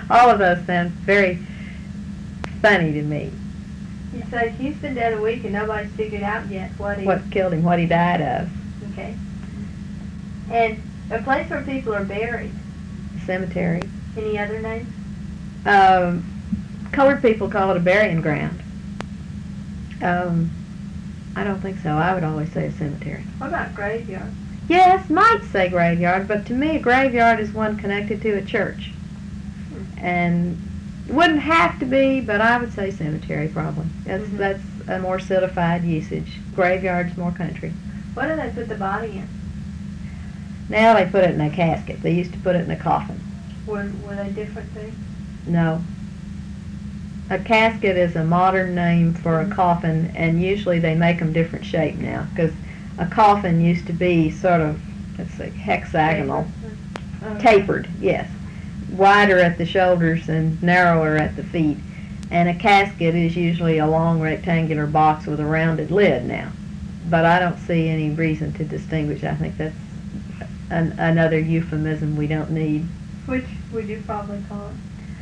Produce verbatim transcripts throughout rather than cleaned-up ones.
All of those sound very funny to me. You say he's been dead a week and nobody's figured out yet what he... What killed him, what he died of. Okay. And a place where people are buried. Cemetery. Any other names? Um, colored people call it a burying ground. Um, I don't think so. I would always say a cemetery. What about graveyard? Yes, might say graveyard, but to me a graveyard is one connected to a church. Hmm. And it wouldn't have to be, but I would say cemetery probably. That's Mm-hmm. that's a more codified usage. Graveyard's more country. What do they put the body in? Now they put it in a casket. They used to put it in a coffin. Were, were they different things? No. A casket is a modern name for a coffin, and usually they make them different shape now, because a coffin used to be sort of, let's see, hexagonal, Okay. tapered, yes, wider at the shoulders and narrower at the feet. And a casket is usually a long rectangular box with a rounded lid now. But I don't see any reason to distinguish. I think that's an, another euphemism we don't need. Which would you probably call it?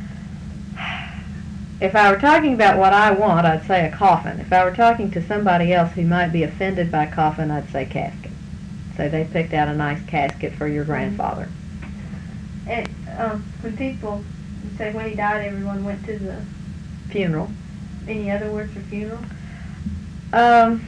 If I were talking about what I want, I'd say a coffin. If I were talking to somebody else who might be offended by coffin, I'd say casket. So they picked out a nice casket for your grandfather. And um, when people say when he died, everyone went to the Funeral. Any other words for funeral? Um,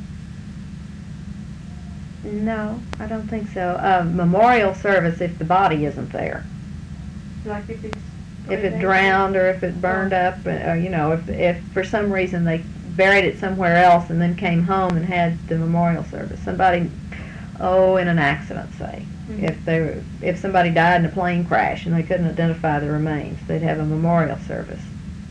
no, I don't think so. Uh, memorial service if the body isn't there. Like if it's If it drowned or if it burned up, or, you know, if, if for some reason they buried it somewhere else and then came home and had the memorial service. Somebody, oh, in an accident, say. Mm-hmm. If they were, if somebody died in a plane crash and they couldn't identify the remains, they'd have a memorial service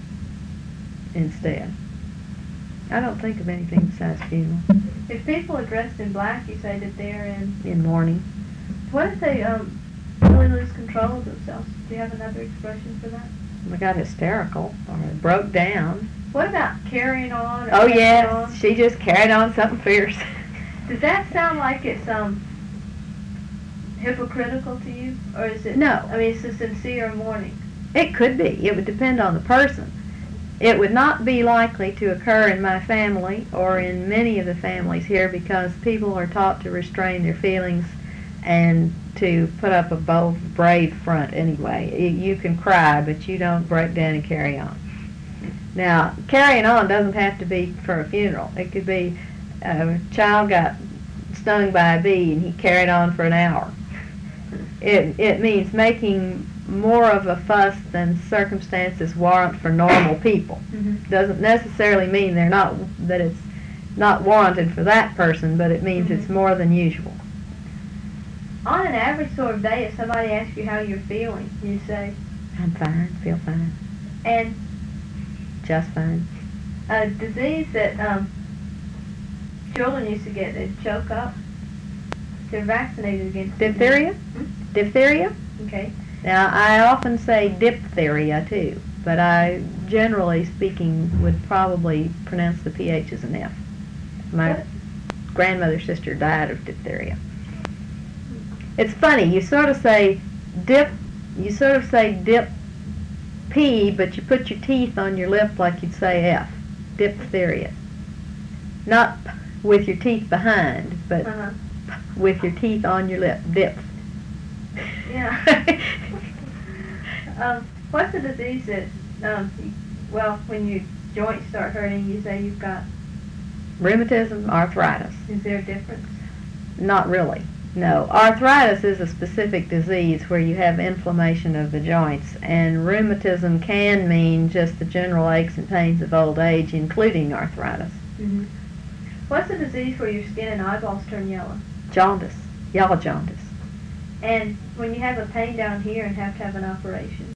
instead. I don't think of anything besides funeral. If people are dressed in black, you say that they're in... In mourning. What if they um really lose control of themselves? Do you have another expression for that? They got hysterical or broke down. What about carrying on? Or Oh carrying yes, on? she just carried on something fierce. Does that sound like it's um hypocritical to you, or is it? No. I mean, it's a sincere mourning. It could be. It would depend on the person. It would not be likely to occur in my family or in many of the families here because people are taught to restrain their feelings and to put up a bold, brave front anyway. You you can cry, but you don't break down and carry on. Now, carrying on doesn't have to be for a funeral. It could be a child got stung by a bee and he carried on for an hour. It it means making more of a fuss than circumstances warrant for normal people. Mm-hmm. Doesn't necessarily mean they're not that it's not warranted for that person, but it means Mm-hmm. it's more than usual. On an average sort of day, if somebody asks you how you're feeling, you say, I'm fine, feel fine, and just fine. a disease that um, children used to get, they'd choke up. They're vaccinated against it. Diphtheria? Hmm? Diphtheria? Okay. Now, I often say diphtheria too, but I, generally speaking, would probably pronounce the P H as an F. My What? grandmother's sister died of diphtheria. It's funny, you sort of say dip, you sort of say dip P, but you put your teeth on your lip like you'd say F. Diphtheria. Not p- with your teeth behind, but Uh-huh. p- with your teeth on your lip. Dip. Yeah. um, what's the disease that, um, you, well, when your joints start hurting, you say you've got, Rheumatism, arthritis. is there a difference? Not really. No. Arthritis is a specific disease where you have inflammation of the joints, and rheumatism can mean just the general aches and pains of old age, including arthritis. Mm-hmm. What's the disease where your skin and eyeballs turn yellow? Jaundice. Yellow jaundice. And when you have a pain down here and have to have an operation,